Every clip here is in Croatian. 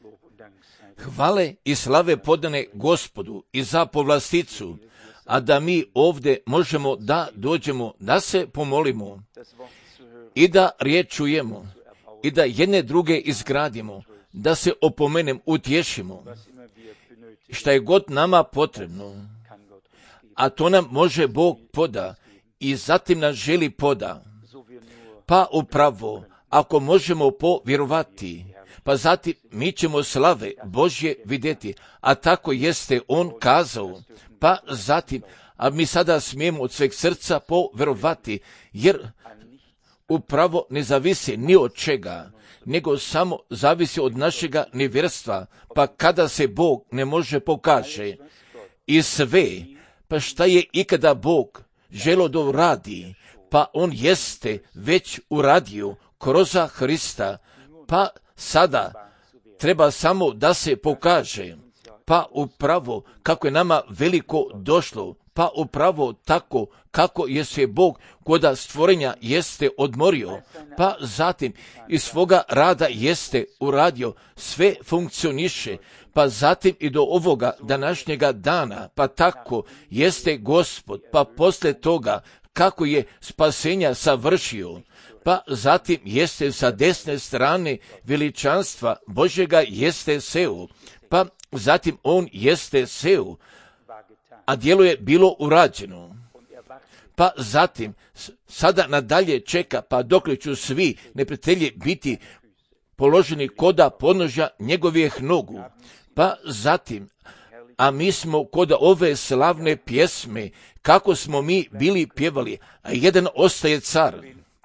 Hvale i slave podane Gospodu i za povlasticu, a da mi ovdje možemo da dođemo, da se pomolimo i da riječ čujemo i da jedne druge izgradimo, da se opomenem, utješimo, šta je god nama potrebno, a to nam može Bog poda i zatim nas želi poda. Pa upravo, ako možemo povjerovati, pa zatim mi ćemo slave Božje vidjeti, a tako jeste On kazao. Pa zatim, a mi sada smijemo od sveg srca povjerovati, jer upravo ne zavisi ni od čega, nego samo zavisi od našega nevjerstva. Pa kada se Bog ne može pokaže i sve, pa šta je ikada Bog želo da uradi, pa On jeste već uradio kroz Hrista, pa sada treba samo da se pokaže, pa upravo kako je nama veliko došlo, pa upravo tako kako je se Bog koda stvorenja jeste odmorio, pa zatim iz svoga rada jeste uradio, sve funkcioniše, pa zatim i do ovoga današnjega dana, pa tako jeste Gospod, pa posle toga kako je spasenja savršio, pa zatim jeste sa desne strane veličanstva Božjega jeste seo, pa zatim On jeste seo, a djelo je bilo urađeno. Pa zatim sada nadalje čeka, pa dokle ću svi neprijatelji biti položeni koda podnožja njegovih nogu. Pa zatim, a mi smo kod ove slavne pjesme, kako smo mi bili pjevali, a jedan ostaje car.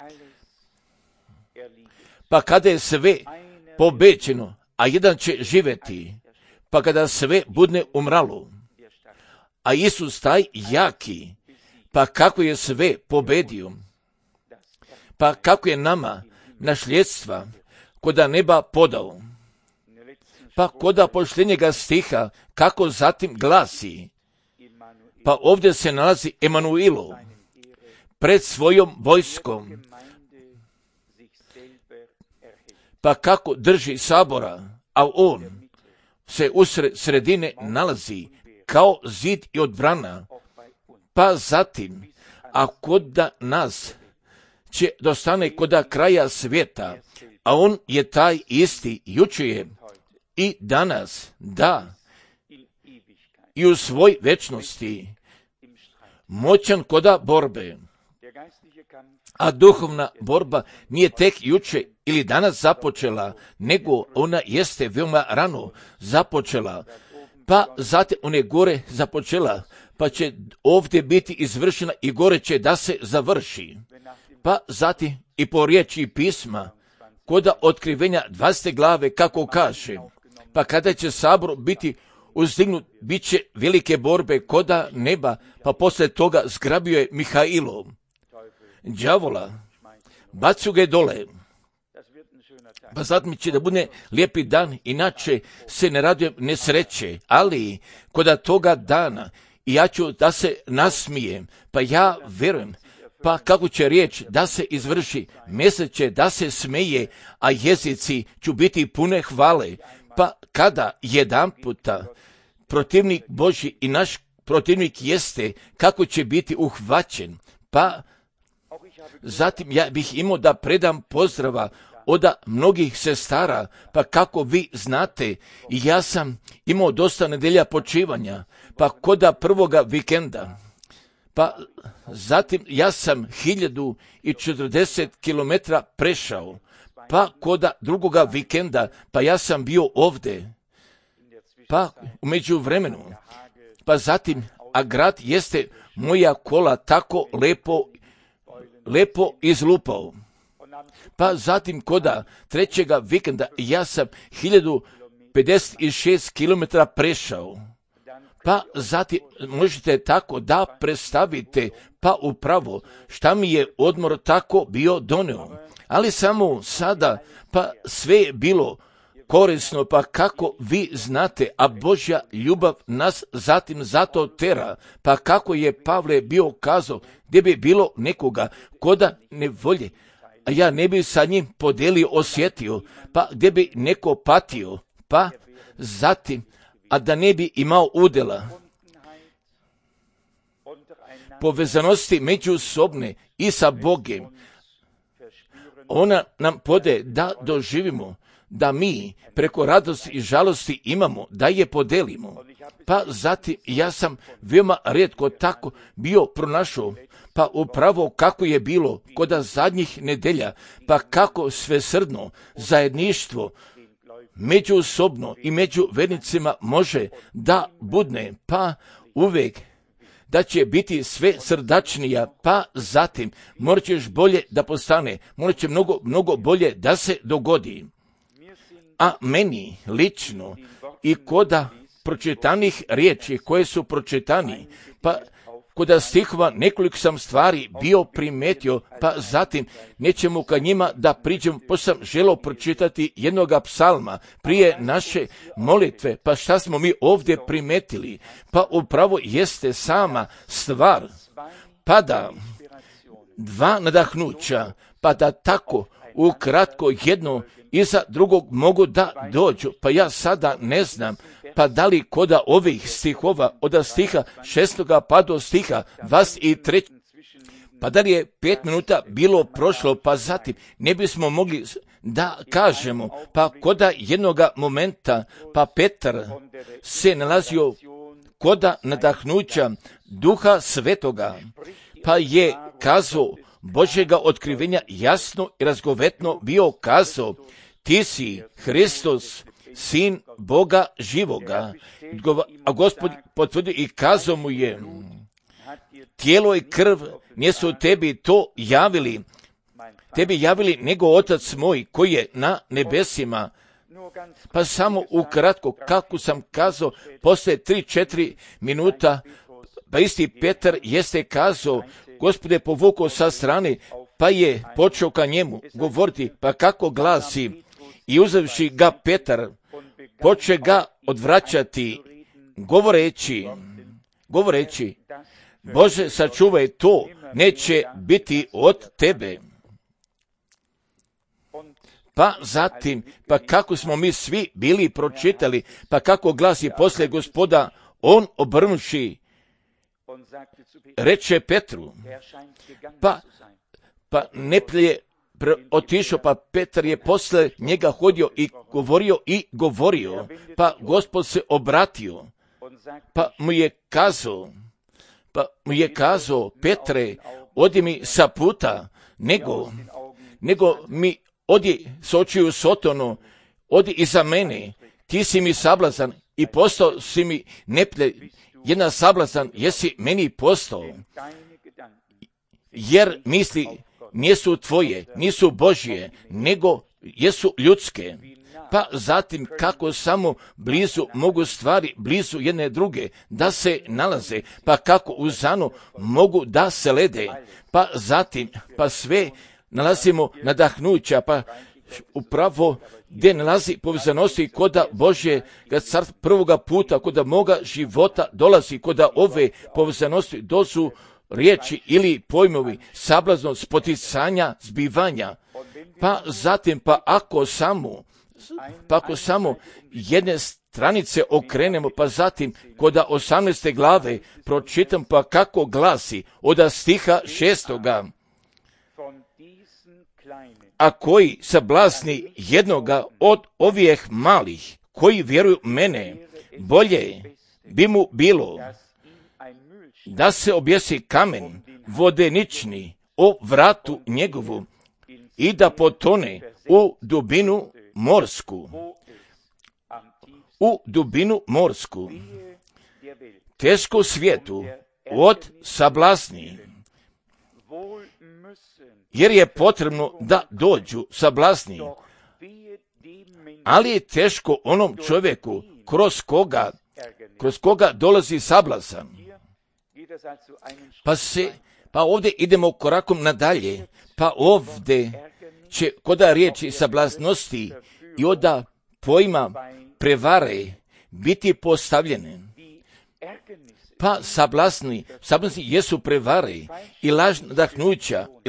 Pa kada je sve pobeđeno, a jedan će živjeti, pa kada sve budne umralo, a Isus taj jaki, pa kako je sve pobedio, pa kako je nama nasljedstva koda neba podao, pa koda posljednjega stiha, kako zatim glasi, pa ovdje se nalazi Emanuilo pred svojom vojskom, pa kako drži sabora, a on se usred sredine nalazi kao zid i odbrana, pa zatim, a koda nas će dostane koda kraja svijeta, a on je taj isti jučer i danas, da, i u svoj večnosti, moćan koda borbe. A duhovna borba nije tek juče ili danas započela, nego ona jeste veoma rano započela, pa zatim ona je gore započela, pa će ovdje biti izvršena i gore će da se završi. Pa zatim i po riječi pisma, koda otkrivenja 20. glave, kako kaže, pa kada će sabor biti uzdignut, bit će velike borbe koda neba, pa poslije toga zgrabio je Mihailo, đavola, bacu ga dole. Pa zatim će da bude lijepi dan, inače se ne radujem nesreće, ali koda toga dana i ja ću da se nasmijem, pa ja vjerujem, pa kako će riječ da se izvrši, mjesec će da se smeje, a jezici ću biti pune hvale, pa kada jedan puta protivnik Božji i naš protivnik jeste, kako će biti uhvaćen, pa zatim ja bih imao da predam pozdrava od mnogih sestara, pa kako vi znate, ja sam imao dosta nedelja počivanja, pa koda prvoga vikenda, pa zatim ja sam 1040 km prešao, pa koda drugoga vikenda, pa ja sam bio ovdje, pa u međuvremenu, pa zatim, a grad jeste moja kola tako lepo izlupao. Pa zatim koda trećega vikenda ja sam 1056 km prešao. Pa zatim možete tako da predstavite, pa upravo šta mi je odmor tako bio doneo. Ali samo sada, pa sve je bilo korisno, pa kako vi znate, a Božja ljubav nas zatim zato tera, pa kako je Pavle bio kazao, gdje bi bilo nekoga koda ne volje, a ja ne bi sa njim podelio, osjetio, pa gdje bi neko patio, pa zatim, a da ne bi imao udjela. Povezanosti međusobne i sa Bogem, ona nam podaje da doživimo, da mi preko radosti i žalosti imamo, da je podelimo. Pa zatim ja sam veoma rijetko tako bio pronašao, pa upravo kako je bilo kod zadnjih nedelja, pa kako svesrdno zajedništvo međusobno i među vernicima može da budne, pa uvijek da će biti sve srdačnija, pa zatim morat će još bolje da postane, morat će mnogo bolje da se dogodi. A meni lično i koda pročitanih riječi koje su pročitani, pa koda stihova nekoliko sam stvari bio primetio, pa zatim nećemo ka njima da priđem, pa sam želio pročitati jednoga psalma prije naše molitve. Pa šta smo mi ovdje primetili? Pa upravo jeste sama stvar, pa da dva nadahnuća, pa da tako ukratko jedno iza drugog mogu da dođu. Pa ja sada ne znam, pa da li koda ovih stihova, od stiha 6. pa do stiha 23. Pa da li je 5 minuta bilo prošlo, pa zatim ne bismo mogli da kažemo, pa koda jednoga momenta, pa Petar se nalazio koda nadahnuća Duha Svetoga, pa je kazao Božjega otkrivenja jasno i razgovetno bio kazao, ti si Hristos, Sin Boga živoga. A Gospod potvrdio i kazao mu je, tijelo i krv nisu tebi to javili, tebi javili nego Otac moj koji je na nebesima. Pa samo ukratko, kako sam kazao, poslije 3-4 minuta, pa isti Petar jeste kazao, Gospod je povukao sa strane, pa je počeo ka njemu govoriti, pa kako glasi, i uzevši ga Petar, poče ga odvraćati, govoreći, Bože, sačuvaj, to neće biti od tebe. Pa zatim, pa kako smo mi svi bili pročitali, pa kako glasi poslije Gospoda, on obrnuši, reče Petru, pa neplje je otišao, pa Petar je posle njega hodio i govorio, pa Gospod se obratio, pa mu je kazao, Petre, odi mi sa puta, nego mi odi s očiju Sotonu, odi iza mene, ti si mi sablazan i postao si mi neplje, jedna sablazan jesi meni postao, jer misli nisu tvoje, nisu Božje, nego jesu ljudske. Pa zatim kako samo blizu mogu stvari, blizu jedne druge, da se nalaze, pa kako uzano mogu da se lede, pa zatim, pa sve nalazimo nadahnuća, pa upravo gdje nalazi povezanosti koda Božje, kad carstva prvoga puta koda moga života dolazi, koda ove povezanosti dozu riječi ili pojmovi sablazno spoticanja, zbivanja, pa zatim, pa ako samo jedne stranice okrenemo, pa zatim koda 18. glave pročitam, pa kako glasi od stiha 6. A koji sablasni jednoga od ovih malih, koji vjeruju mene, bolje bi mu bilo da se objesi kamen vodenični o vratu njegovu i da potone u dubinu morsku. Teško svijetu od sablasni, jer je potrebno da dođu sablasni, ali je teško onom čovjeku kroz koga dolazi sablasan. Pa ovdje idemo korakom nadalje, pa ovdje će koda riječi sablasnosti i oda pojma prevare biti postavljene. Pa sablasni jesu prevare i lažna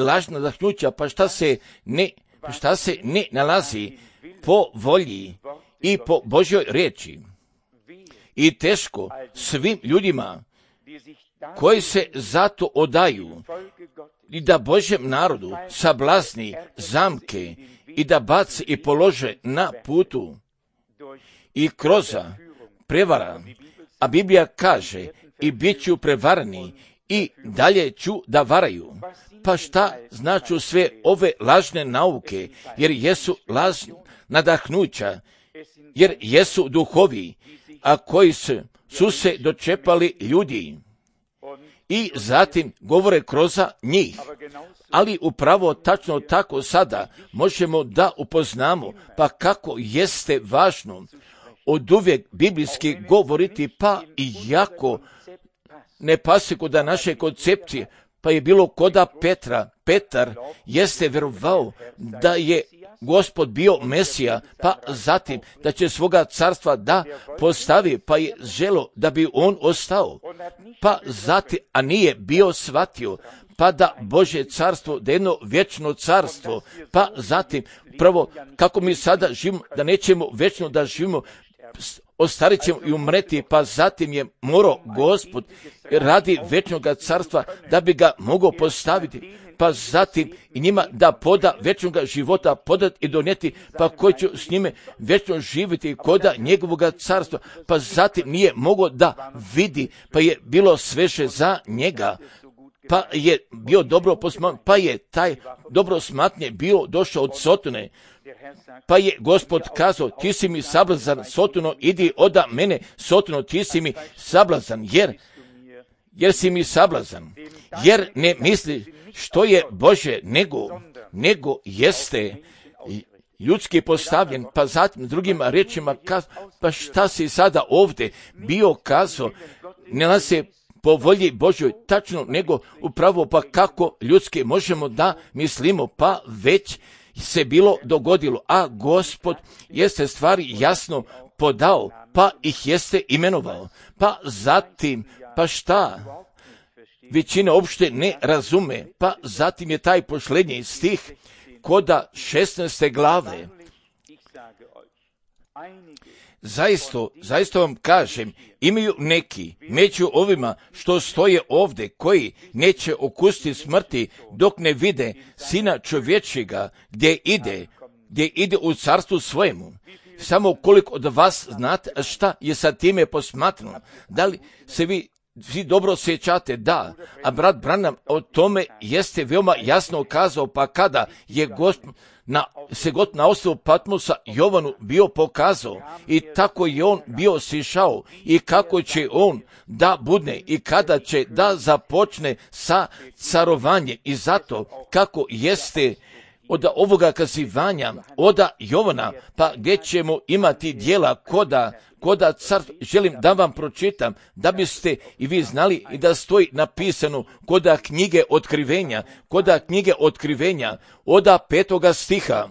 nadahnuća, pa šta se ne nalazi po volji i po Božjoj riječi. I teško svim ljudima koji se zato odaju i da Božjem narodu sablazni zamke i da baci i polože na putu i kroz prevara, a Biblija kaže i bit ću prevarani i dalje ću da varaju. Pa šta značu sve ove lažne nauke, jer jesu lažna nadahnuća, jer jesu duhovi, a koji su se dočepali ljudi i zatim govore kroz njih. Ali upravo tačno tako sada možemo da upoznamo pa kako jeste važno od uvijek biblijski govoriti, pa i jako ne pase koda naše koncepcije, pa je bilo koda Petra. Petar jeste vjerovao da je Gospod bio Mesija, pa zatim da će svoga carstva da postavi, pa je želo da bi on ostao, pa zatim, a nije bio shvatio, pa da Božje carstvo, da jedno vječno carstvo, pa zatim, prvo, kako mi sada živimo, da nećemo vječno da živimo, ostarit ćemo i umreti, pa zatim je morao Gospod radi vječnog carstva da bi ga mogao postaviti, pa zatim i njima da poda vječnog života, podat i donijeti, pa koji će s njime vječno živjeti koda njegovog carstva, pa zatim nije mogao da vidi, pa je bilo sveže za njega, pa je bio dobro posmatran, pa je taj dobro smatnje bio došao od Sotone, pa je Gospod kazao, ti si mi sablazan, Sotuno, idi oda mene, Sotuno, ti si mi sablazan, jer si mi sablazan, jer ne misli što je Bože, nego jeste ljudski postavljen, pa zatim drugim riječima kazao, pa šta si sada ovdje bio kazao, ne nas se po volji Božjoj tačno, nego upravo pa kako ljudski možemo da mislimo, pa već se bilo dogodilo, a Gospod jeste stvari jasno podao, pa ih jeste imenovao, pa zatim, pa šta? Većina uopšte ne razume, pa zatim je taj posljednji stih koda 16. glave. Zaista vam kažem, imaju neki među ovima što stoje ovdje, koji neće okusiti smrti dok ne vide Sina čovječjega gdje ide u carstvu svojemu. Samo koliko od vas znate šta je sa time posmatrano? Da li se vi svi dobro sjećate? Da, a brat Branham o tome jeste veoma jasno kazao, pa kada je Gospod na ostrvu Patmosa Jovanu bio pokazao i tako je on bio sišao i kako će on da budne i kada će da započne sa carovanjem, i zato kako jeste od ovoga kazivanja, od Jovana, pa gdje ćemo imati dijela koda carstva, želim da vam pročitam, da biste i vi znali i da stoji napisano koda knjige otkrivenja, od 5. stiha.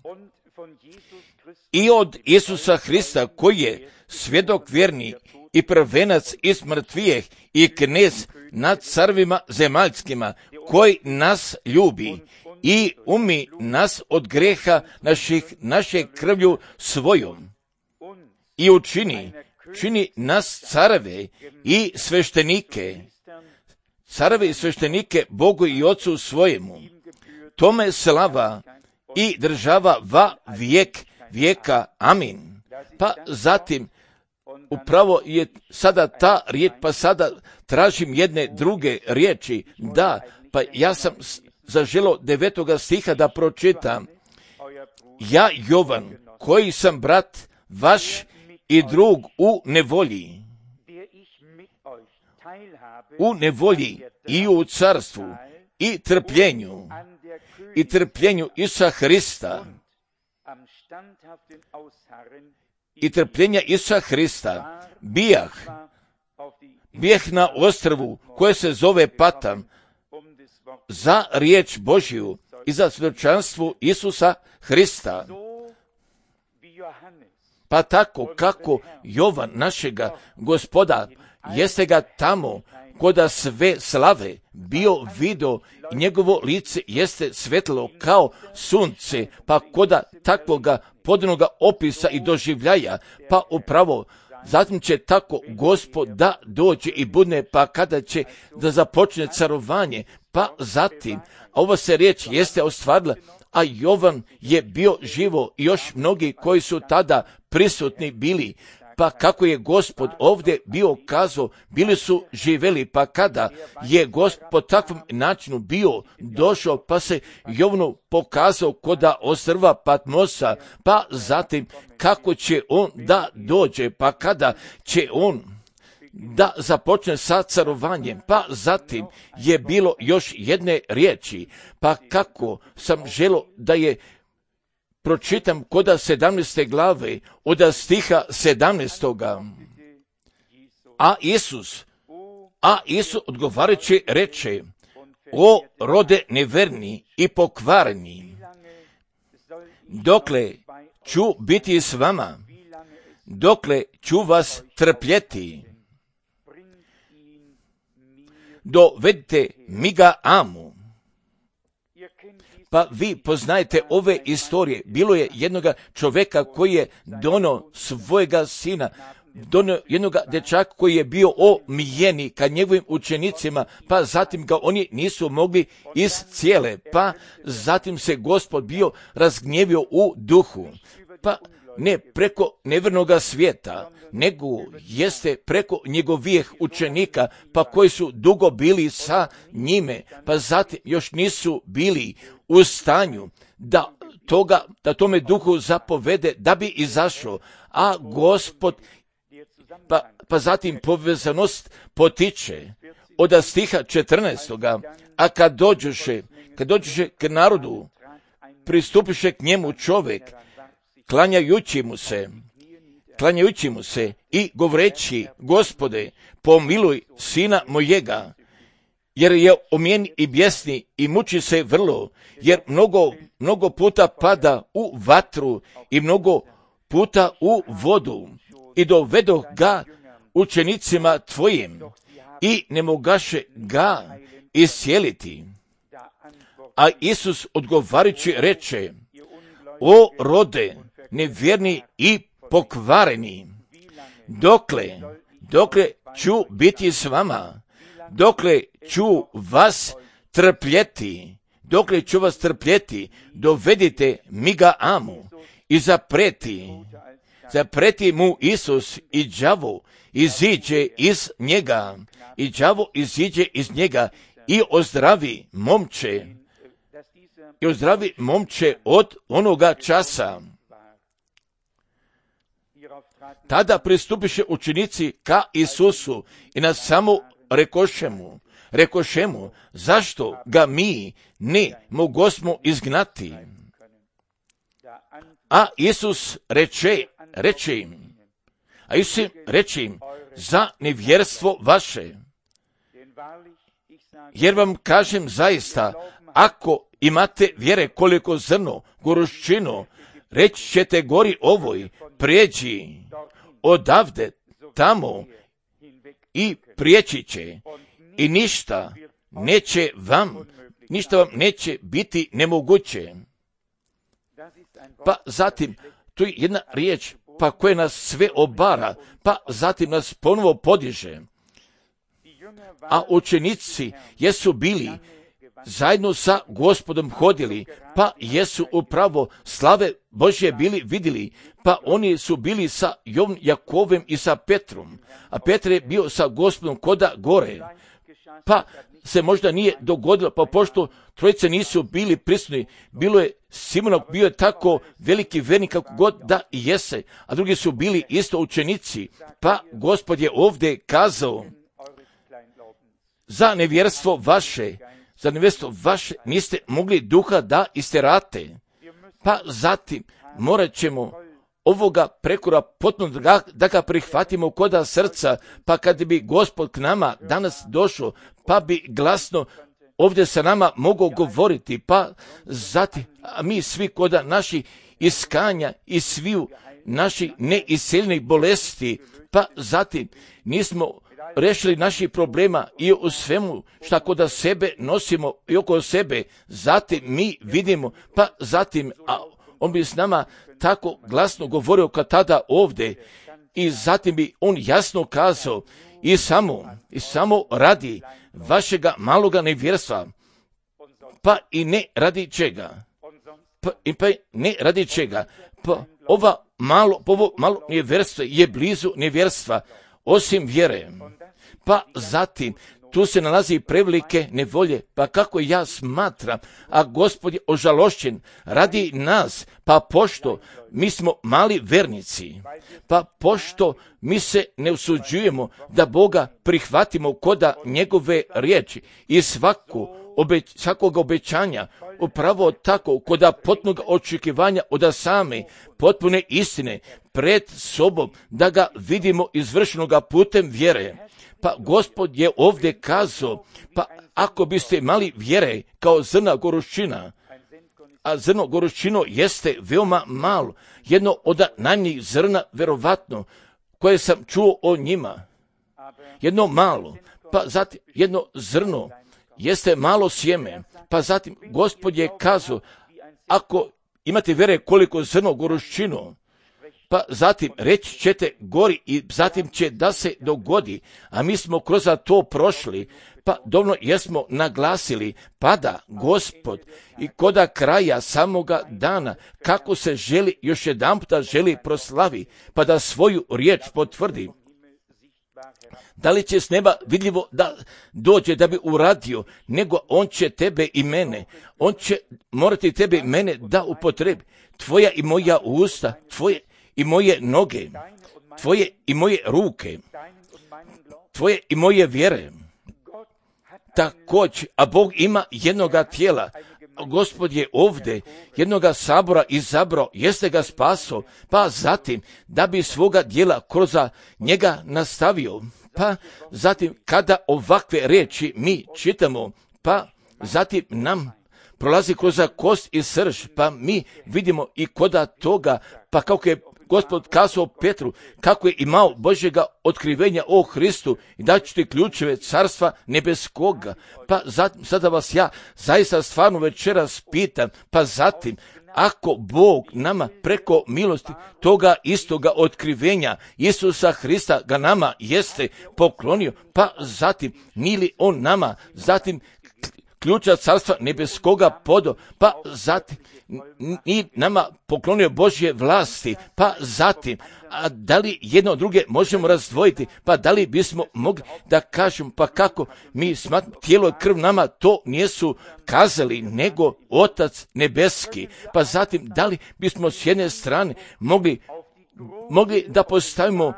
I od Isusa Hrista, koji je svjedok vjerni i prvenac iz mrtvijeh i knez nad carvima zemaljskima, koji nas ljubi i umi nas od greha naše krvlju svojom i čini nas careve i sveštenike Bogu i Ocu svojemu. Tome slava i država va vijeka. Amin. Pa zatim, upravo je sada ta riječ, pa sada tražim jedne druge riječi. Da, pa ja sam zaželo 9. stiha da pročitam. Ja, Jovan, koji sam brat vaš i drug u nevolji i u carstvu i trpljenju Isusa Hrista, i trpljenja Isusa Hrista, bijah na ostrvu koje se zove Patam, za riječ Božju i za svjedočanstvo Isusa Hrista. Pa tako kako Jovan našega Gospoda jeste ga tamo koda sve slave bio video i njegovo lice jeste svetlo kao sunce, pa koda takvoga podanoga opisa i doživljaja, pa upravo zatim će tako Gospod da dođe i budne, pa kada će da započne carovanje, pa zatim, a ova se riječ jeste ostvarila, a Jovan je bio živo i još mnogi koji su tada prisutni bili, pa kako je Gospod ovdje bio kazao, bili su živeli, pa kada je Gospod po takvom načinu bio došao, pa se Jovanu pokazao koda ostrva Patmosa, pa zatim kako će on da dođe, pa kada će on da započne sa carovanjem, pa zatim je bilo još jedne riječi, pa kako sam želio da je pročitam koda 17. glave od stiha 17. A Isus odgovarajući reče, o rode neverni i pokvareni, dokle ću biti s vama, dokle ću vas trpjeti, dovedite mi ga amu. Pa vi poznajete ove istorije. Bilo je jednoga čovjeka koji je donio svojega sina, donio jednoga dječaka koji je bio omijeni ka njegovim učenicima, pa zatim ga oni nisu mogli iscijele, pa zatim se Gospod bio razgnjevio u duhu, pa ne preko nevjernoga svijeta, nego jeste preko njegovih učenika, pa koji su dugo bili sa njime, pa zatim još nisu bili u stanju da tome duhu zapovede da bi izašao, a Gospod pa zatim povezanost potiče od stiha 14. A kad dođuše k narodu, pristupiše k njemu čovjek, klanjajući mu se i govoreći, Gospode, pomiluj sina mojega, jer je omijen i bjesni i muči se vrlo, jer mnogo puta pada u vatru i mnogo puta u vodu, i dovedo ga učenicima tvojim i ne mogaše ga iscijeliti. A Isus odgovarajući reče, o rode nevjerni i pokvareni, dokle ću biti s vama, dokle ću vas trpjeti, dovedite mi ga amu. I zapreti mu Isus i đavo iziđe iz njega, i ozdravi momče od onoga časa. Tada pristupiše učenici ka Isusu i na samo rekoše mu, zašto ga mi ne mogosmo izgnati? A Isus reče im, za nevjerstvo vaše. Jer vam kažem zaista, ako imate vjere koliko zrno, goruščino, reći ćete gori ovoj, prijeđi odavde tamo, i prijeći će, i ništa vam neće biti nemoguće. Pa zatim, tu je jedna riječ, pa koja nas sve obara, pa zatim nas ponovo podiže. A učenici jesu bili zajedno sa Gospodom hodili, pa jesu upravo slave Božje bili vidjeli, pa oni su bili sa Jakovem i sa Petrom, a Petar je bio sa Gospodom koda gore, pa se možda nije dogodilo, pa pošto trojice nisu bili prisutni, bilo je Simon, bio je tako veliki vernik kako god da i jese, a drugi su bili isto učenici, pa Gospod je ovdje kazao, za nevjerstvo vaše niste mogli duha da isterate, pa zatim morat ćemo ovoga prekora potpuno da ga prihvatimo koda srca, pa kad bi Gospod k nama danas došao, pa bi glasno ovdje sa nama mogao govoriti, pa zatim, a mi svi koda naši iskanja i sviju naših neisceljenih bolesti, pa zatim nismo rešili naših problema i u svemu šta kod sebe nosimo i oko sebe, zatim mi vidimo, pa zatim, a on bi s nama tako glasno govorio kad tada ovdje, i zatim bi on jasno kazao, i samo radi vašega maloga nevjerstva, pa i ne radi čega. Pa ne radi čega. Pa ovo malo nevjerstvo je blizu nevjerstva, osim vjere. Pa zatim, tu se nalazi prevelike nevolje, pa kako ja smatram, a Gospod je ožalošćen radi nas, pa pošto mi smo mali vernici, pa pošto mi se ne usuđujemo da Boga prihvatimo koda njegove riječi i svakog obećanja, upravo tako koda potpunog očekivanja od same potpune istine pred sobom, da ga vidimo izvršenoga putem vjere. Pa Gospod je ovdje kazao, pa ako biste imali vjere kao zrna goruščina, a zrno goruščino jeste veoma malo, jedno od najmanjih zrna, verovatno, koje sam čuo o njima, jedno malo, pa zatim jedno zrno jeste malo sjeme, pa zatim Gospod je kazao, ako imate vjere koliko zrno goruščino, pa zatim reći ćete gori i zatim će da se dogodi, a mi smo kroz to prošli, pa dovoljno jesmo naglasili, pa da Gospod i koda kraja samoga dana, kako se želi, još jedanputa želi proslavi, pa da svoju riječ potvrdi. Da li će s neba vidljivo da dođe da bi uradio, nego on će tebe i mene, on će morati tebe i mene da upotrebi, tvoja i moja usta, tvoje i moje noge, tvoje i moje ruke, tvoje i moje vjere. Također, a Bog ima jednoga tijela, Gospod je ovdje jednoga sabora izabrao, jeste ga spaso, pa zatim da bi svoga djela kroz njega nastavio. Pa zatim kada ovakve riječi mi čitamo, pa zatim nam prolazi kroz kost i srž, pa mi vidimo i koda toga, pa kako je Gospod kazao Petru, kako je imao Božjega otkrivenja o Hristu i da ću ti ključeve carstva nebeskoga. Pa zatim, sada vas ja zaista stvarno večeras pitam, pa zatim, ako Bog nama preko milosti toga istoga otkrivenja Isusa Hrista ga nama jeste poklonio, pa zatim nije li on nama zatim ključa carstva nebeskoga podo, pa zatim i nama poklonio Božje vlasti, pa zatim, a da li jedno druge možemo razdvojiti, pa da li bismo mogli da kažemo, pa kako mi smatramo, tijelo i krv nama to nisu kazali, nego Otac nebeski, pa zatim da li bismo s jedne strane mogli da postavimo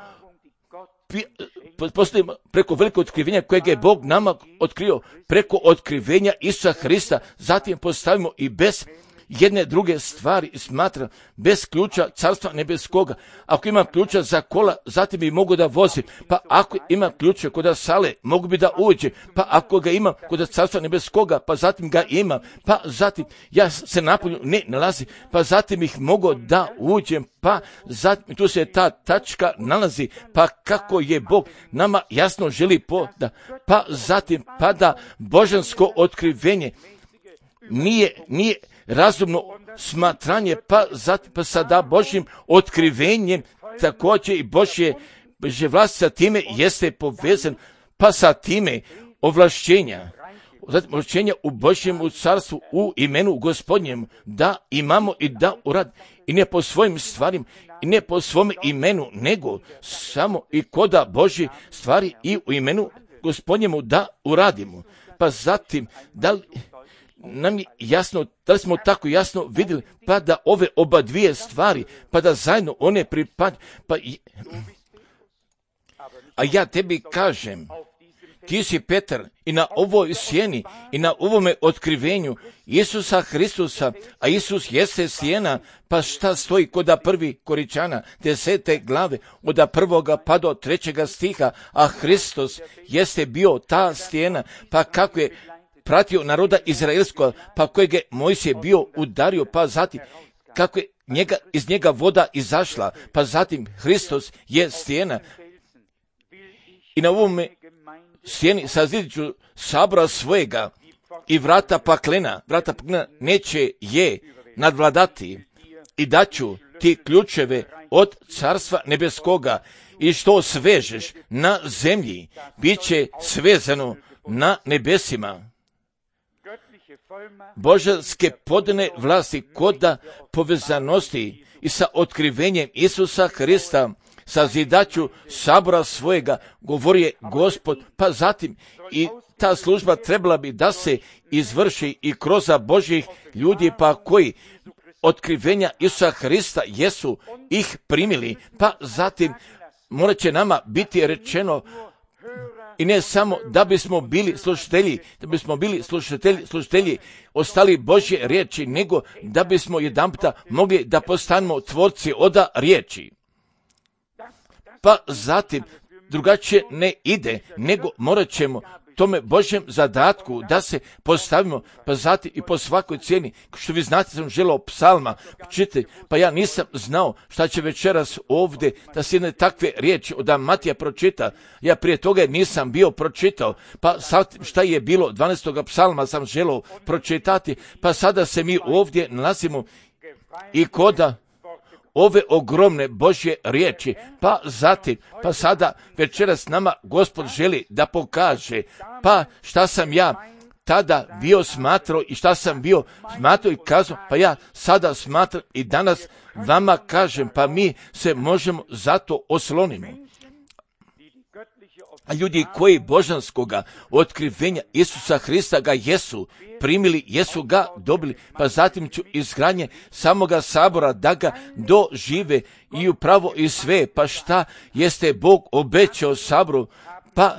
preko velikog otkrivenja kojeg je Bog nama otkrio, preko otkrivenja Isusa Hrista, zatim postavimo i bez jedne druge stvari, smatram, bez ključa carstva nebeskoga. Ako imam ključa za kola, zatim bi mogu da vozim, pa ako imam ključe kod sale, mogu bi da uđe, pa ako ga imam kod carstva nebeskoga, pa zatim ga imam, pa zatim ja se napolju ne nalazi, pa zatim ih mogu da uđem, pa zatim tu se ta tačka nalazi, pa kako je Bog nama jasno želi pa zatim pada božansko otkrivenje, nije razumno smatranje, pa sada Božjim otkrivenjem također i Božje vlast sa time jeste povezan, pa sa time ovlašćenja u Božjem carstvu u imenu Gospodnjem, da imamo i da urad, i ne po svojim stvarima, i ne po svom imenu, nego samo i koda Božji stvari i u imenu Gospodnjemu da uradimo. Pa zatim, da li nam je jasno, da li smo tako jasno vidjeli, pa da ove oba dvije stvari, pa da zajedno one pripadaju, a ja tebi kažem, ti si Petar i na ovoj sjeni i na ovome otkrivenju Isusa Hristusa, a Isus jeste sjena, pa šta stoji kod prvi Koričana 10. glave od 1. pa do 3. stiha, a Hristos jeste bio ta sjena, pa kako je pratio naroda Izraelskog, pa kojeg je Mojsije bio udario, pa zatim kako je iz njega voda izašla, pa zatim Hristos je stijena. i na ovome sjeni sazidit ću sabora svojega i vrata paklena neće je nadvladati i daću ti ključeve od carstva nebeskoga i što svežeš na zemlji, bit će svezano na nebesima. Božanske podane vlasti koda povezanosti i sa otkrivenjem Isusa Hrista sazidaću sabora svojega, govori je Gospod, pa zatim i ta služba trebala bi da se izvrši i kroz Božjih ljudi, pa koji otkrivenja Isusa Hrista jesu ih primili, pa zatim morat će nama biti rečeno i ne samo da bismo bili slušatelji ostali Božje riječi, nego da bismo jedanputa mogli da postanemo tvorci oda riječi. Pa zatim drugačije ne ide, nego morat ćemo tome Božjem zadatku da se postavimo, pa zatim i po svakoj cijeni. Što vi znate, sam želeo psalma čitati, pa ja nisam znao šta će večeras ovdje da se jedne takve riječi od Matija pročita. Ja prije toga nisam bio pročitao, pa sad šta je bilo 12. psalma sam želeo pročitati, pa sada se mi ovdje nalazimo i koda ove ogromne Božje riječi, pa zatim, pa sada večeras nama Gospod želi da pokaže, pa šta sam ja tada bio smatrao i šta sam bio smatrao i kazao, pa ja sada smatram i danas vama kažem, pa mi se možemo zato oslonimo. A ljudi koji božanskoga otkrivenja Isusa Hrista ga jesu primili, jesu ga dobili, pa zatim ću izgradnje samoga sabora da ga dožive i upravo i sve, pa šta jeste Bog obećao saboru, pa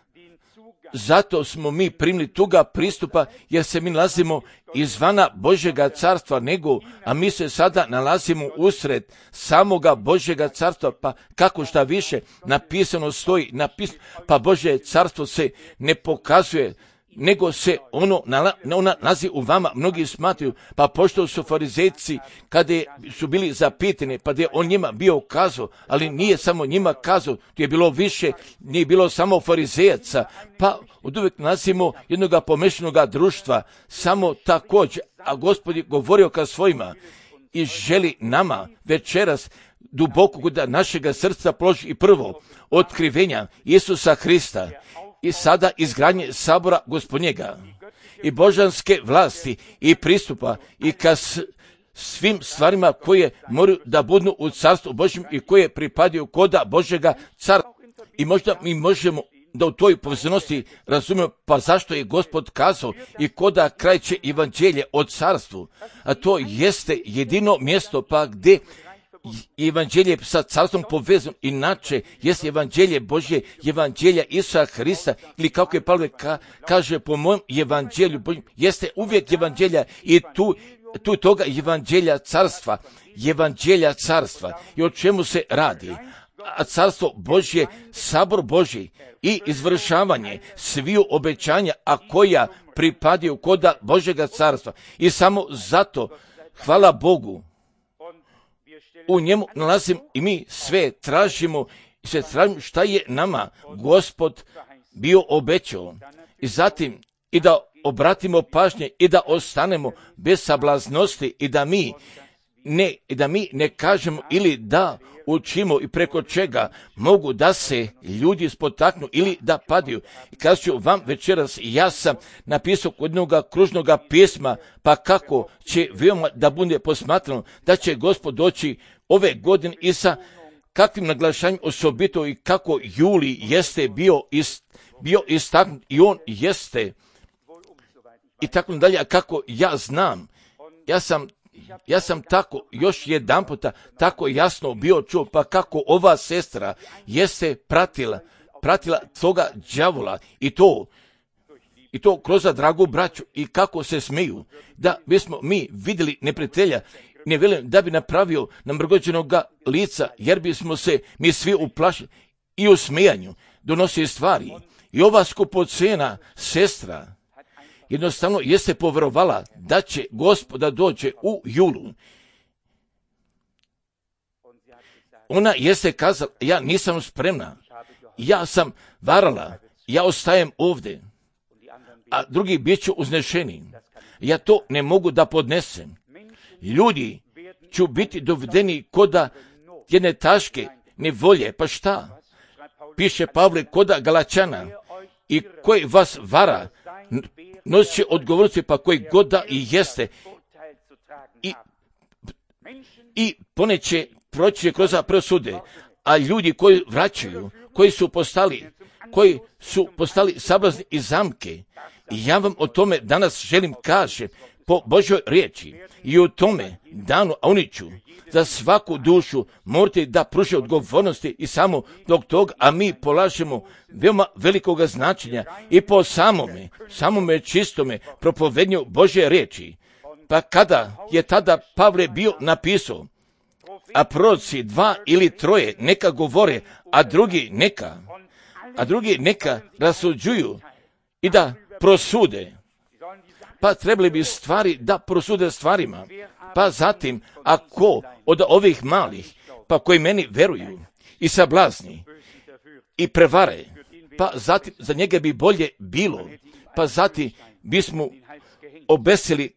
zato smo mi primili tuga pristupa, jer se mi nalazimo izvana Božjega carstva, a mi se sada nalazimo usred samoga Božjega carstva, pa kako šta više napisano stoji, pa Božje carstvo se ne pokazuje, nego se ono nalazi u vama. Mnogi smatraju, pa pošto su farizejci, kada su bili zapitani, pa da je on njima bio kazao, ali nije samo njima kazao, to je bilo više, nije bilo samo farizejaca, pa od uvijek nalazimo jednoga pomešanoga društva, samo također, a Gospod je govorio ka svojima i želi nama večeras duboko kod našega srca položi i prvo otkrivenja Isusa Hrista i sada izgradnje sabora Gospodnjega i božanske vlasti i pristupa i ka svim stvarima koje moraju da budu u carstvu Božjem i koje pripadaju koda Božjega carstva. I možda mi možemo da u toj povezanosti razumijemo pa zašto je Gospod kazao i koda kraj će evanđelje o carstvu, a to jeste jedino mjesto pa gdje evanđelje sa carstvom povezano, inače jeste evanđelje Božje, evanđelja Isusa Hrista, ili kako je Pavle kaže po mojem evanđelju Božjem, jeste uvijek evanđelja i tu toga evanđelja carstva i o čemu se radi. A carstvo Božje, sabor Božji i izvršavanje sviju obećanja, a koja pripadaju koda Božjega carstva. I samo zato, hvala Bogu, u njemu nalazim i mi sve tražimo šta je nama Gospod bio obećao. I zatim i da obratimo pažnje i da ostanemo bez sablaznosti i da mi ne kažemo ili da učimo i preko čega mogu da se ljudi spotaknu ili da padaju. I kazat ću vam večeras, ja sam napisao kod jednog kružnog pisma, pa kako će veoma da bude posmatrano da će Gospod doći ove godine i sa kakvim naglašanjem osobito i kako Juli jeste bio istaknut i on jeste i tako dalje, a kako ja znam, ja sam tako još jedan puta tako jasno bio čuo, pa kako ova sestra jeste pratila toga đavola i to kroz dragu braću i kako se smiju, da bismo mi vidjeli neprijatelja, ne velim da bi napravio namrgođenog lica, jer bismo se mi svi uplašili i u smijanju donosi stvari. I ova skupocena sestra jednostavno jeste povjerovala da će Gospoda dođe u julu. Ona jeste kazala, ja nisam spremna, ja sam varala, ja ostajem ovdje, a drugi bit ću uznešeni. Ja to ne mogu da podnesem. Ljudi ću biti dovedeni koda jedne taške nevolje, pa šta? Piše Pavle koda Galačana, i koji vas vara, nosit će odgovornosti, pa koji god da i jeste, i poneće proći kroz presude. A ljudi koji vraćaju, koji su postali sablazni i zamke, i ja vam o tome danas želim kaže po Božoj riječi, i u tome danu, a oni ću za svaku dušu morate da pruže odgovornosti i samo dok tog, a mi polažemo veoma velikoga značenja i po samome čistome propovednju Božje riječi. Pa kada je tada Pavle bio napisao, a proroci 2 ili 3 neka govore, a drugi neka rasuđuju i da prosude. Pa trebali bi stvari da prosude stvarima. Pa zatim, ako od ovih malih, pa koji meni veruju i sablazni i prevare, pa zatim za njega bi bolje bilo, pa zatim bismo obesili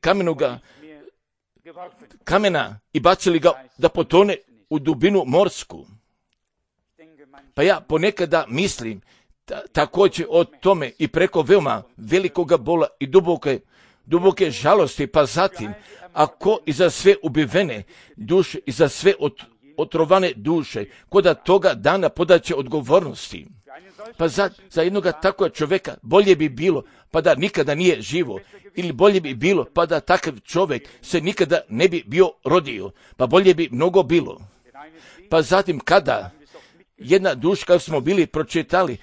kamena i bacili ga da potone u dubinu morsku. Pa ja ponekada mislim također o tome i preko veoma velikoga bola i duboke žalosti, pa zatim ako i za sve ubivene duše i za sve otrovane duše, koda toga dana podaće odgovornosti. Pa za jednoga takvog čovjeka bolje bi bilo pa da nikada nije živo, ili bolje bi bilo pa da takav čovjek se nikada ne bi bio rodio, pa bolje bi mnogo bilo. Pa zatim kada jedna duša, kao smo bili pročitali,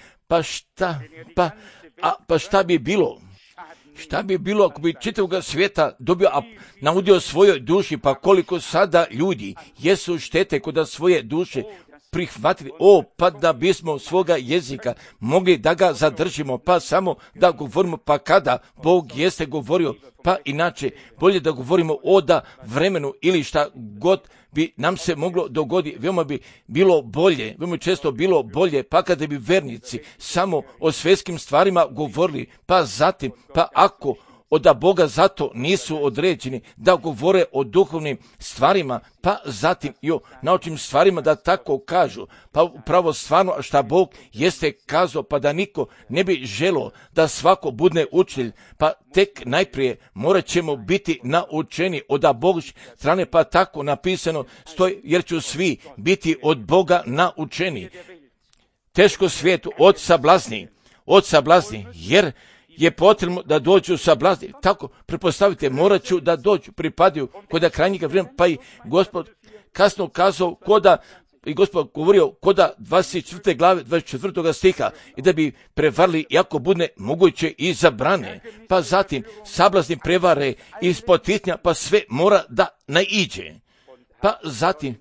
pa šta bi bilo? Šta bi bilo ako bi čitavog svijeta dobio, a naudio svojoj duši, pa koliko sada ljudi jesu štete kod svoje duše prihvatili, pa da bismo svoga jezika mogli da ga zadržimo, pa samo da govorimo, pa kada Bog jeste govorio, pa inače bolje da govorimo da vremenu ili šta god bi nam se moglo dogoditi, veoma bi bilo bolje, veoma često bilo bolje, pa kada bi vernici samo o svjetskim stvarima govorili, pa zatim, pa ako od Boga zato nisu određeni da govore o duhovnim stvarima, pa zatim i o naučnim stvarima da tako kažu, pa upravo stvarno šta Bog jeste kazao, pa da niko ne bi želo da svako bude učitelj, pa tek najprije morat ćemo biti naučeni od Božje strane, pa tako napisano stoji, jer ću svi biti od Boga naučeni. Teško svijetu od sablazni, jer je potrebno da dođu sablazni. Tako, pretpostavite, morat ću da dođu, pripadaju kod krajnjega vremena, pa i Gospod kasno kazao i Gospod govorio koda 24. glave 24. stiha i da bi prevarili jako bude moguće i zabrane. Pa zatim sablazni prevare i spoticnja, pa sve mora da naiđe. Pa zatim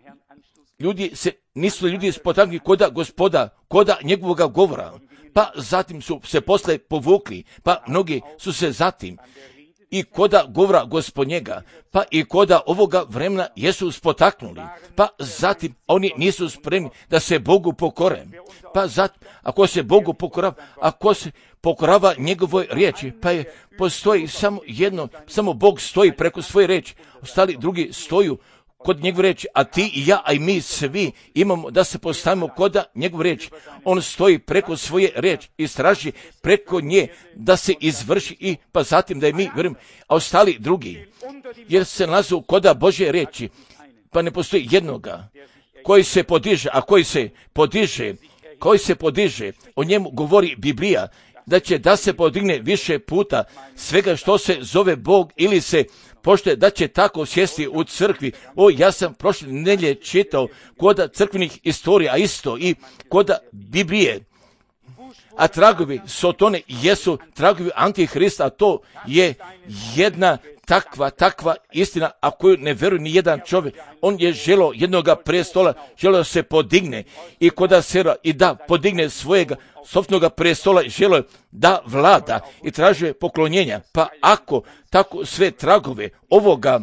nisu ljudi spotakli koda Gospoda, koda njegovog govora. Pa zatim su se posle povukli, pa mnogi su se zatim i koda govora Gospodnjega, pa i koda ovoga vremena jesu spotaknuli, pa zatim oni nisu spremni da se Bogu pokore. Pa zatim, ako se Bogu pokorava njegovoj riječi, pa postoji samo jedno, samo Bog stoji preko svoje riječi, ostali drugi stoju kod njegove riječi, a ti i ja, a i mi svi imamo da se postavimo kod njegove riječi. On stoji preko svoje riječi i straži preko nje da se izvrši i pa zatim da je mi vjerujemo, a ostali drugi, jer se nalazu kod Božje riječi, pa ne postoji jednoga koji se podiže, a koji se podiže, o njemu govori Biblija, da se podigne više puta svega što se zove Bog ili se pošto da će tako sjesti u crkvi. Ja sam prošle nedjelje čitao kod crkvenih istorija isto i kod Biblije. A tragovi Sotone jesu tragovi Antihrista, a to je jedna takva istina, a koju ne veruje ni jedan čovjek. On je želio jednoga prestola, želio se podigne i koda sera i da podigne svojega sopstvenog prestola, želio da vlada i tražuje poklonjenja. Pa ako tako sve tragove ovoga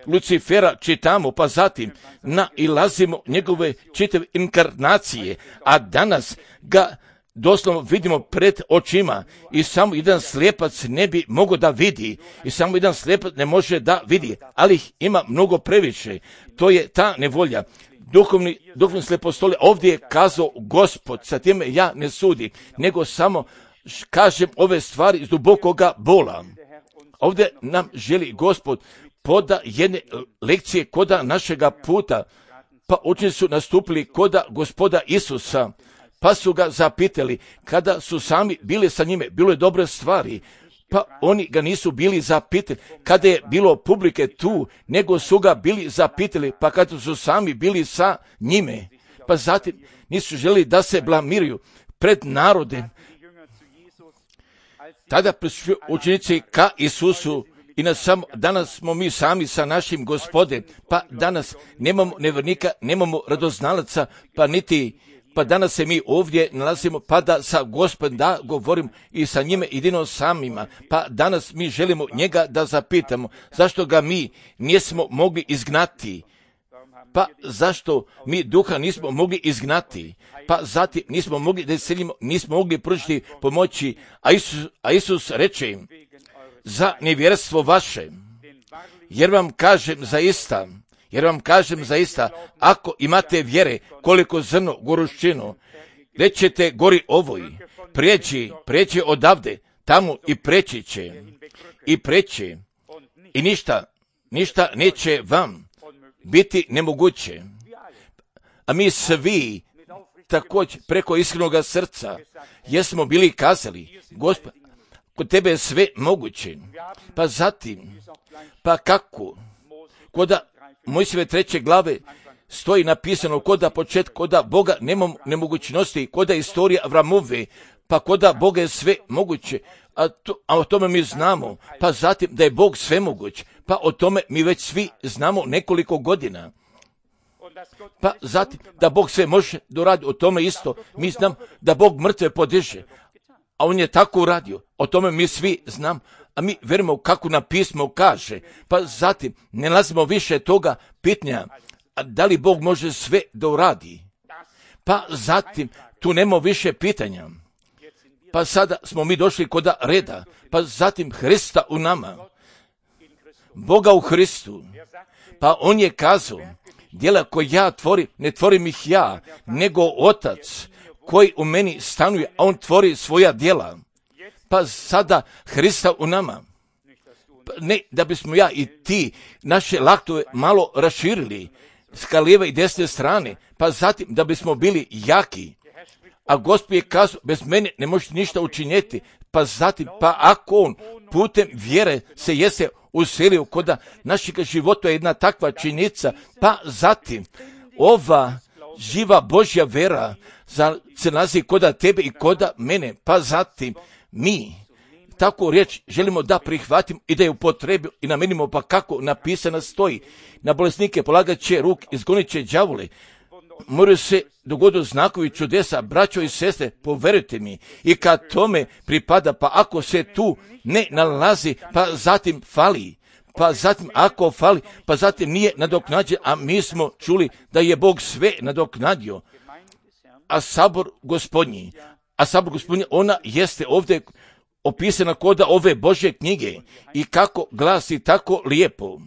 Lucifera čitamo, pa zatim nailazimo njegove čitave inkarnacije, a danas ga doslovno vidimo pred očima i samo jedan slijepac ne bi mogao da vidi i samo jedan slijepac ne može da vidi, ali ih ima mnogo previše. To je ta nevolja. Duhovni slijepostolje, ovdje je kazao Gospod, sa time ja ne sudim, nego samo kažem ove stvari iz dubokoga bola. Ovdje nam želi Gospod poda jedne lekcije koda našega puta, pa učenici su nastupili koda Gospoda Isusa, pa su ga zapitali, kada su sami bili sa njime, bilo je dobre stvari, pa oni ga nisu bili zapitali, kada je bilo publike tu, nego su ga bili zapitali, pa kada su sami bili sa njime, pa zatim nisu želi da se blamiraju pred narodem. Tada prišli učenici ka Isusu i danas smo mi sami sa našim Gospodem, pa danas nemamo nevjernika, nemamo radoznalaca, pa danas se mi ovdje nalazimo, pa da sa Gospodom da govorim i sa njime jedino samima, pa danas mi želimo njega da zapitamo, zašto ga mi nismo mogli izgnati, pa zašto mi duha nismo mogli izgnati, pa zatim nismo mogli da selimo, nismo mogli pružiti pomoći, a Isus reče im, za nevjerstvo vaše, jer vam kažem zaista, ako imate vjere koliko zrno goruščinu, rećete gori ovoj, prijeđi odavde, tamo i preći će, i ništa neće vam biti nemoguće. A mi svi također preko iskrenoga srca jesmo bili kazali, Gospod, kod tebe je sve moguće. Pa zatim, pa kako? Koda Mojsijeve 3. glave stoji napisano koda početka, koda Boga nema nemogućnosti, koda istorija Avramove, pa koda Boga je sve moguće, a o tome mi znamo, pa zatim da je Bog sve moguć, pa o tome mi već svi znamo nekoliko godina. Pa zatim da Bog sve može doraditi, o tome isto mi znam da Bog mrtve podiže, a on je tako uradio, o tome mi svi znam, a mi verimo kako na pismo kaže, pa zatim ne nalazimo više toga pitanja, da li Bog može sve da uradi, pa zatim tu nema više pitanja, pa sada smo mi došli kod reda, pa zatim Hrista u nama, Boga u Hristu, pa on je kazao, djela koje ja tvorim, ne tvorim ih ja, nego Otac koji u meni stanuje, a on tvori svoja djela. Pa sada Hrista u nama. Pa ne da bismo ja i ti naše laktove malo raširili s lijeve i desne strane, pa zatim da bismo bili jaki. A Gospod je kazao, bez mene ne možete ništa učinjeti, pa zatim, pa ako on putem vjere se jeste uselio koda našeg života je jedna takva činjenica, pa zatim ova živa Božja vera se nalazi koda tebe i koda mene, pa zatim mi tako riječ želimo da prihvatimo i da je upotrebimo i namenimo, pa kako napisano stoji, na bolesnike polagat će ruk, izgonit će đavole, moraju se dogoditi znakovi čudesa, braćo i sestre, poverujte mi, i kad tome pripada, pa ako se tu ne nalazi, pa zatim fali, pa zatim ako fali, pa zatim nije nadoknađen, a mi smo čuli da je Bog sve nadoknadio, a sabor gospodnji, ona jeste ovdje opisana koda ove Božje knjige i kako glasi tako lijepo.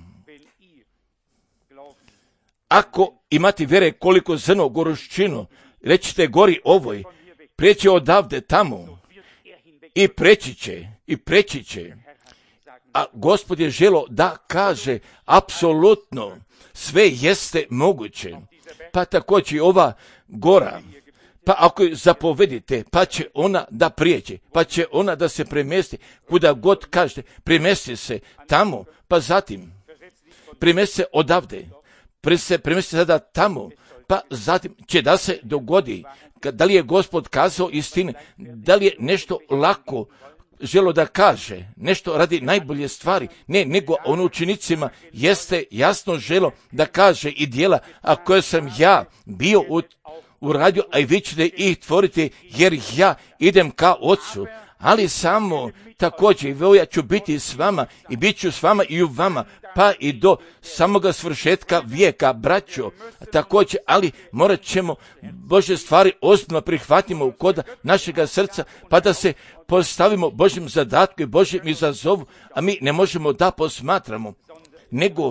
Ako imate vjere koliko zrno goruščinu, rećete gori ovoj, prijeći odavde tamo i preći će. A Gospod je želo da kaže apsolutno sve jeste moguće. Pa također i ova gora, pa ako ju zapovedite, pa će ona da prijeđe, pa će ona da se premjesti, kuda god kažete, premjesti se tamo, pa zatim premjesti se odavde, premjesti sada tamo, pa zatim će da se dogodi, da li je Gospod kazao istine, da li je nešto lako želo da kaže, nešto radi najbolje stvari, ne, nego on učenicima jeste jasno želo da kaže i djela, a koje sam ja bio uradio, a i vi ćete ih tvoriti, jer ja idem ka Otcu, ali samo također ja ću biti s vama i bit ću s vama i u vama, pa i do samoga svršetka vijeka, braćo. Također, ali morat ćemo Božje stvari ozbiljno prihvatimo u koda našega srca, pa da se postavimo Božjem zadatku i Božjem izazovu, a mi ne možemo da posmatramo, nego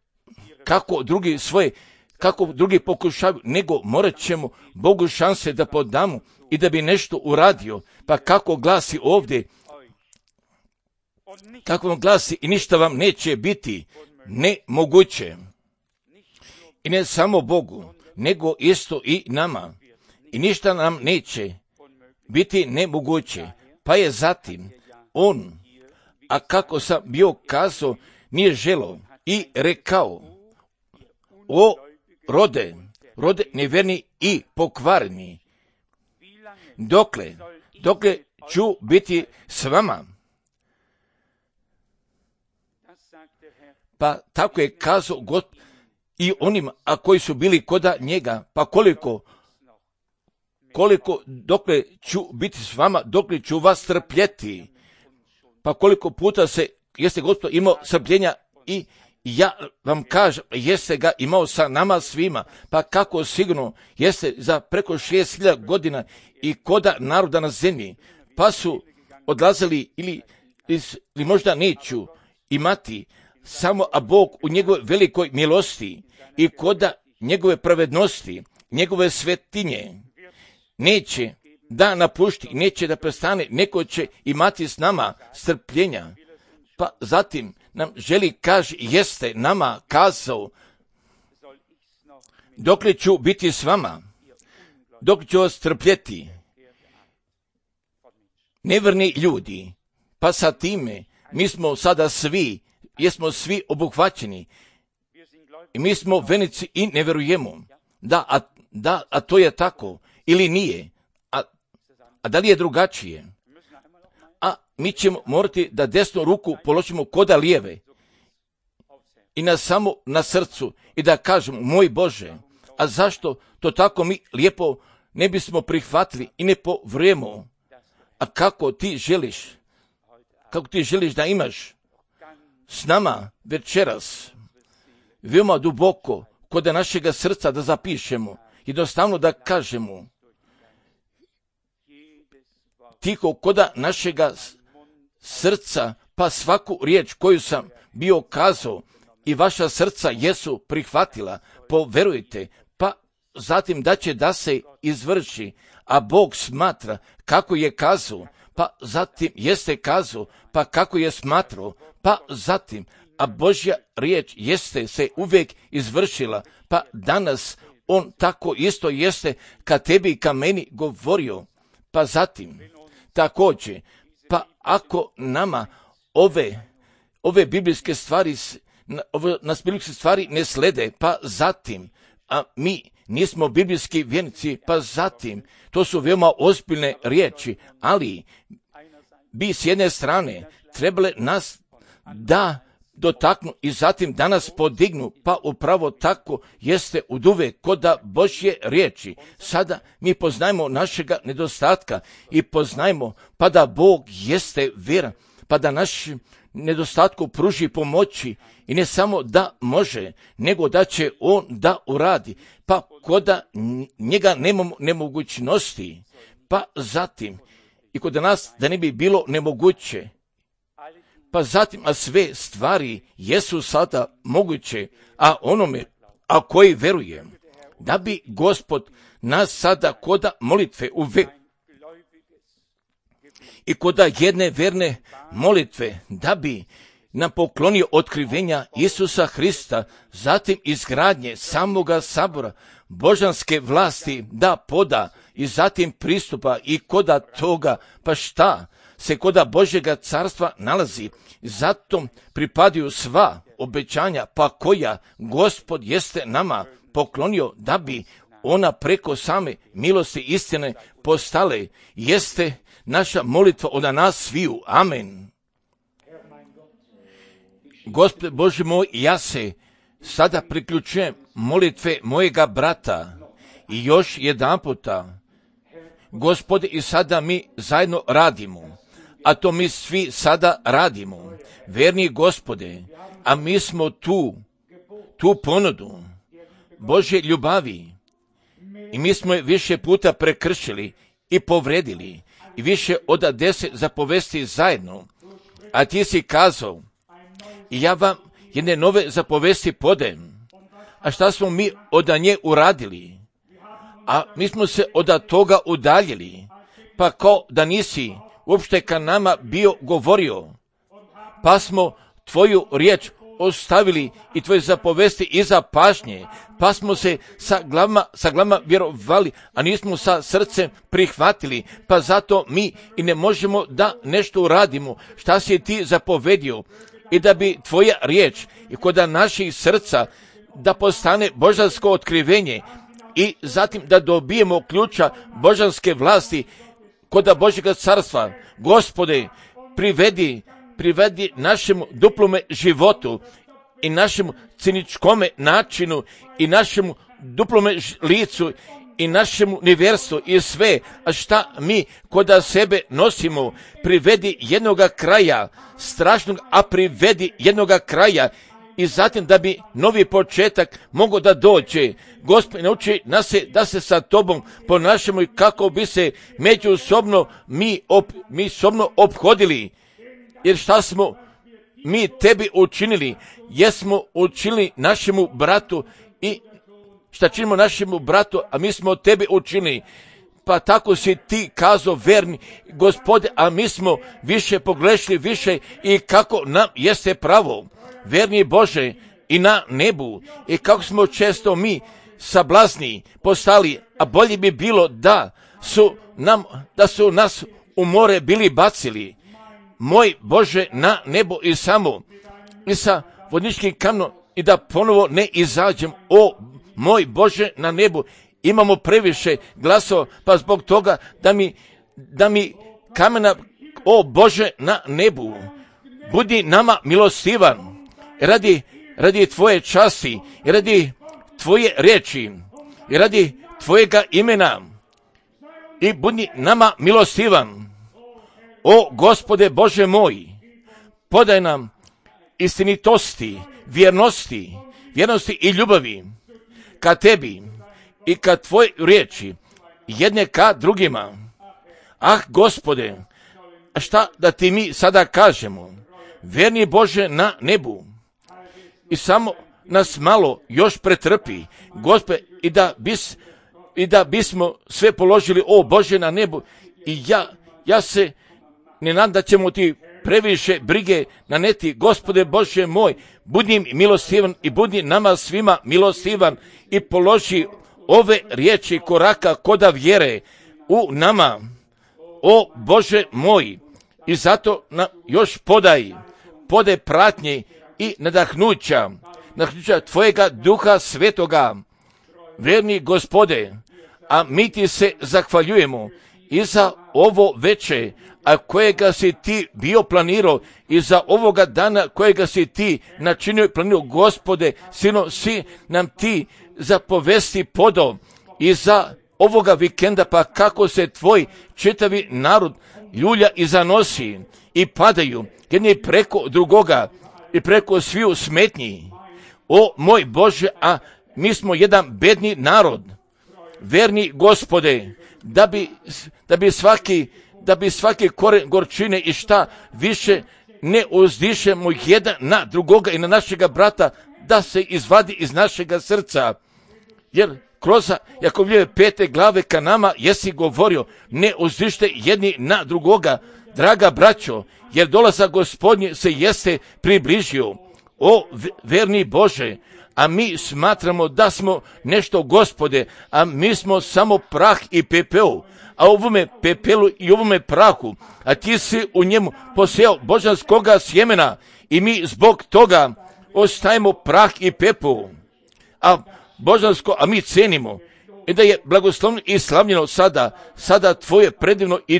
kako drugi pokušavaju, nego morat ćemo Bogu šanse da podamo i da bi nešto uradio. Pa kako glasi ovdje, kako vam glasi, i ništa vam neće biti nemoguće. I ne samo Bogu, nego isto i nama. I ništa nam neće biti nemoguće. Pa je zatim on, a kako sam bio kazao, nije želo i rekao, o rode neverni i pokvareni, dokle ću biti s vama. Pa tako je kazao Gospod i onima, a koji su bili koda njega, pa koliko dokle ću biti s vama, dokle ću vas trpjeti. Pa koliko puta jeste Gospod imao strpljenja i ja vam kažem, jeste ga imao sa nama svima, pa kako sigurno jeste za preko 6.000 godina i koda naroda na zemlji, pa su odlazili ili možda neću imati, samo a Bog u njegove velikoj milosti i koda njegove pravednosti, njegove svetinje, neće da napušti, neće da prestane, neko će imati s nama strpljenja. Pa zatim nam želi, kaže, jeste nama kazao, dokle ću biti s vama, dok ću vas trpjeti. Neverni ljudi, pa sa time mi smo sada jesmo svi obuhvaćeni i mi smo vernici i ne vjerujemo. A to je tako ili nije, a da li je drugačije? A mi ćemo morati da desnu ruku položimo koda lijeve i samo na srcu i da kažemo, moj Bože, a zašto to tako mi lijepo ne bismo prihvatili i ne povrijemo? A kako ti želiš da imaš s nama večeras, veoma duboko kod našega srca da zapišemo, jednostavno da kažemo, tiho koda našega srca, pa svaku riječ koju sam bio kazao i vaša srca jesu prihvatila, poverujte, pa zatim da će da se izvrši, a Bog smatra kako je kazao, pa zatim jeste kazao, pa kako je smatrao, pa zatim, a Božja riječ jeste se uvijek izvršila, pa danas on tako isto jeste ka tebi i ka meni govorio, pa zatim također, pa ako nama ove biblijske stvari, nas biblijske stvari ne slede, pa zatim, a mi nismo biblijski vjernici, pa zatim, to su veoma ozbiljne riječi, ali bi s jedne strane trebale nas da dotaknu i zatim da nas podignu, pa upravo tako jeste oduvek koda Božje riječi. Sada mi poznajemo našega nedostatka i poznajemo pa da Bog jeste vjeran, pa da naš nedostatku pruži pomoći i ne samo da može, nego da će on da uradi, pa koda njega nemamo nemogućnosti, pa zatim i kod nas da ne bi bilo nemoguće, pa zatim, a sve stvari jesu sada moguće, a onome, a koji veruje, da bi Gospod nas sada koda molitve i koda jedne verne molitve, da bi nam poklonio otkrivenja Isusa Hrista, zatim izgradnje samoga sabora, božanske vlasti da poda i zatim pristupa i koda toga, pa šta se koda Božjega carstva nalazi, zato pripadaju sva obećanja, pa koja Gospod jeste nama poklonio, da bi ona preko same milosti istine postale, jeste naša molitva od nas sviju. Amen. Gospod Bože moj, ja se sada priključujem molitve mojega brata i još jedan puta, Gospode, i sada mi zajedno radimo, a to mi svi sada radimo. Verni Gospode, a mi smo tu ponudu Božje ljubavi i mi smo je više puta prekršili i povredili i više od 10 zapovesti zajedno, a ti si kazao i ja vam jedne nove zapovesti podajem. A šta smo mi od nje uradili? A mi smo se od toga udaljili, pa kao da nisi uopšte ka nama bio govorio, pa smo tvoju riječ ostavili i tvoje zapovesti iza pažnje, pa smo se sa glavama vjerovali, a nismo sa srcem prihvatili, pa zato mi i ne možemo da nešto uradimo šta si ti zapovedio i da bi tvoja riječ i kod naših srca da postane božansko otkrivenje i zatim da dobijemo ključa božanske vlasti kod Božjega carstva. Gospode, privedi našemu duplome životu i našemu ciničkome načinu i našemu duplome licu i našemu nevjerstvu i sve, a šta mi kod sebe nosimo, privedi jednoga kraja, strašnog, a privedi jednoga kraja i zatim da bi novi početak mogao da dođe. Gospod, nauči nas da se sa tobom ponašamo i kako bi se međusobno mi sobno ophodili. Jer šta smo mi tebi učinili? Jesmo učinili našemu bratu i šta činimo našemu bratu, a mi smo tebi učinili. Pa tako si ti kazao, verni Gospode, a mi smo više pogrešili više i kako nam jeste pravo. Verni Bože, i na nebu, i kako smo često mi sablazni postali, a bolje bi bilo da su nas u more bili bacili. Moj Bože, na nebo i samo i sa vodničkim kamenom i da ponovo ne izađem. O moj Bože, na nebu imamo previše glasova, pa zbog toga da mi kamena, o Bože, na nebu, budi nama milostivan radi tvoje časti i radi tvoje riječi i radi tvojega imena i budi nama milostivan. O Gospode Bože moj, podaj nam istinitosti, vjernosti i ljubavi ka tebi i ka tvojoj riječi, jedne ka drugima. Ah, Gospode, šta da ti mi sada kažemo? Verni Bože na nebu, i samo nas malo još pretrpi, Gospode, i da bismo sve položili, o Bože, na nebu. I ja se ne nadam da ćemo ti previše brige naneti. Gospode Bože moj, budi milostivan i budi nama svima milostivan i položi ove riječi koraka koda vjere u nama, o Bože moj. I zato nam još podaj pratnje i nadahnuća tvojega Duha Svetoga. Verni Gospode, a mi ti se zahvaljujemo i za ovo veče, a kojega si ti bio planirao, i za ovoga dana kojega si ti načinio i planirao. Gospode, sino, si nam ti zapovesti podao i za ovoga vikenda, pa kako se tvoj čitavi narod ljulja i zanosi i padaju jedni preko drugoga i preko sviju smetnji. O moj Bože, a mi smo jedan bedni narod. Verni Gospode, da bi svaki koren gorčine i šta više ne uzdišemo jedan na drugoga i na našega brata, da se izvadi iz našega srca. Jer kroz Jakovljeve 5. glave ka nama jesi govorio, ne uzdište jedni na drugoga, draga braćo, jer dolazak Gospodnji se jeste približio. O verni Bože, a mi smatramo da smo nešto, Gospode, a mi smo samo prah i pepeo, a ovome pepelu i ovome prahu, a ti si u njemu posejao božanskoga sjemena i mi zbog toga ostajemo prah i pepeo. A božansko, a mi cenimo i da je blagoslovno i slavljeno sada tvoje predivno i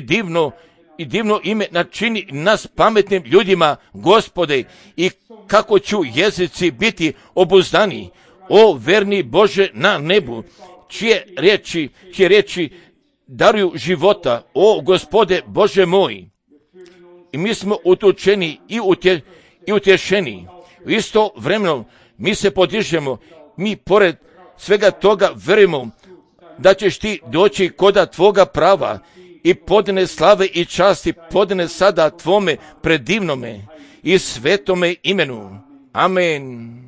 divno ime načini nas pametnim ljudima, Gospode, i kako ću jezici biti obuzdani. O verni Bože na nebu, čije riječi daruju života, o Gospode Bože moj. i mi smo utučeni i utješeni. U isto vremeno mi se podižemo, mi pored svega toga verujemo da ćeš ti doći koda tvoga prava i podne slave i časti podne sada tvome predivnome i svetome imenu. Amen.